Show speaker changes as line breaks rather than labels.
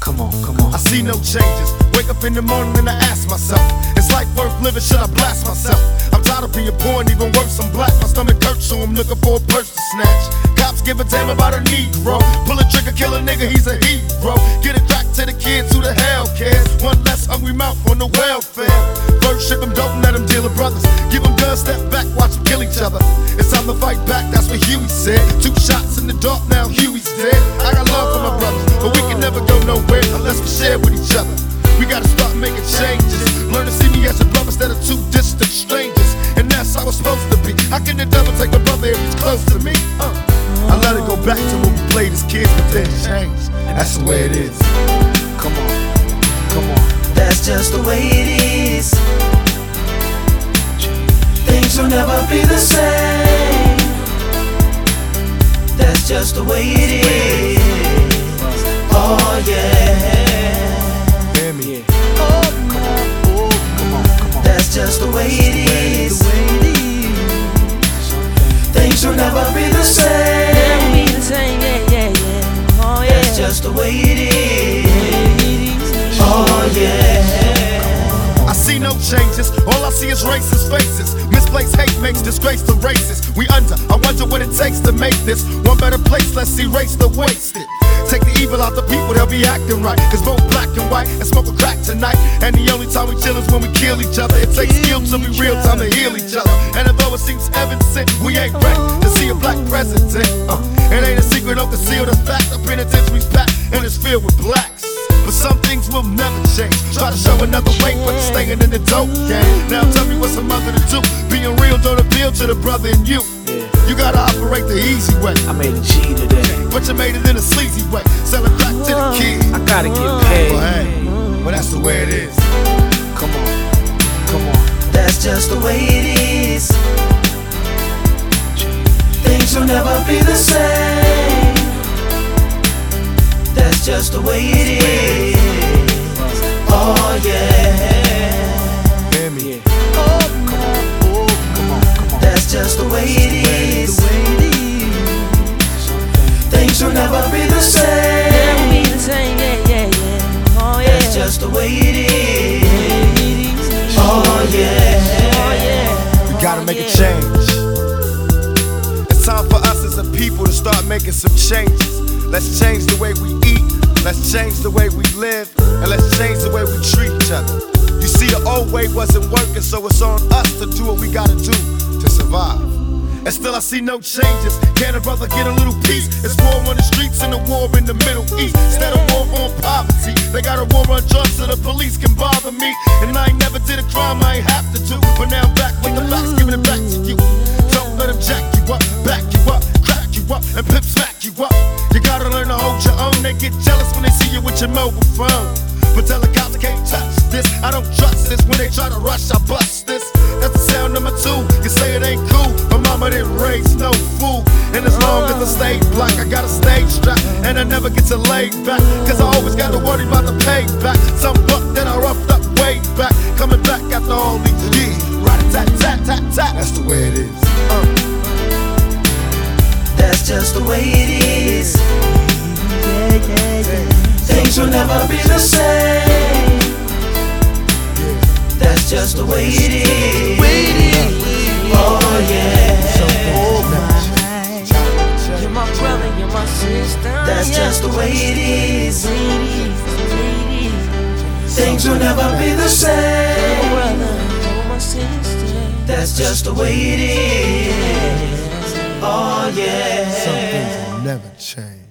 Come on, come on.
I see no changes. Wake up in the morning and I ask myself, is life worth living? Should I blast myself? I'm tired of being poor and even worse, I'm black. My stomach hurts, so I'm looking for a purse to snatch. Cops give a damn about a Negro. Pull a trigger, kill a nigga, he's a hero. Get it back to the kids who the hell cares. One less hungry mouth on the welfare. First ship them, don't let them deal with brothers. Give them guns, step back, watch them kill each other. It's time to fight back, that's what Huey said. 2 shots in the dark, now Huey's dead. I got love for my brothers, but we can never go nowhere unless we share with each other. We gotta start making changes. Learn to see me as a brother instead of 2 distant strangers. And that's how it's supposed to be. How can the devil take a brother if he's close to me? I let it go back to when we played as kids, but then changed. That's the way it is.
Come on, come on.
That's just the way it is. Things will never be the same. That's just the way it is. Oh yeah.
Hear me?
Oh, come on, oh, come on, come on.
That's just the way it is. Things will never be the same. That's just the way it is. Oh yeah.
I see no changes, all I see is racist faces. Misplaced hate makes disgrace to races. We under, I wonder what it takes to make this one better place. Let's erase the wasted. Take the evil out the people, they'll be acting right. Cause both black and white and smoke a crack tonight. And the only time we chill is when we kill each other. It takes skill to be real time to heal each other. And although it seems heaven sent, we ain't ready to see a black president. It ain't a secret, don't conceal the fact. The penitentiary's packed and it's filled with blacks. But some things will never change. Try to show another way, but it's staying in the dope game. Now tell me what's a mother to do. Being real don't appeal to the brother in you. You gotta operate the easy way.
I made a G today,
But you made it in a sleazy way. Sell it back to the kids.
I gotta get paid.
But hey, well that's the way it is.
Come on, come on.
That's just the way it is. Things will never be the same. That's just the way it is. Oh yeah.
Hear me?
Oh, come on, oh, come on, come on.
That's just the way it is. Things will never be the same. That's just the way it is. Oh yeah.
We gotta make a change. It's time for us as a people to start making some changes. Let's change the way we eat, let's change the way we live, and let's change the way we treat each other. You see, the old way wasn't working, so it's on us to do what we gotta do to survive. And still I see no changes. Can a brother get a little peace? It's war on the streets and a war in the Middle East. Instead of war on poverty, they got a war on drugs so the police can bother me. And I ain't never did a crime I ain't have to do, but now I'm back with the facts, giving it back to you. Don't let them jack you up, back you up, crack you up, and pimp smack you up. You gotta learn to hold your own. They get jealous when they see you with your mobile phone. But tell the cops I can't touch this. I don't trust this. When they try to rush, I bust this. That's the sound number 2. You say it ain't cool. My mama didn't raise no fool. And as long as I stay black, I got a stage strap. And I never get to lay back. Cause I always gotta worry about the payback. Some buck that I roughed up way back. Coming back after all these years. Rat-a-tat-tat-tat-tat. That's the way it is.
That's just the way it is. Things will never be the same. That's just the way it is. Oh yeah.
You're my brother, you're my sister.
That's just the way it is. Things will never be the same. That's just the way it is. Oh yeah.
Some things will never change.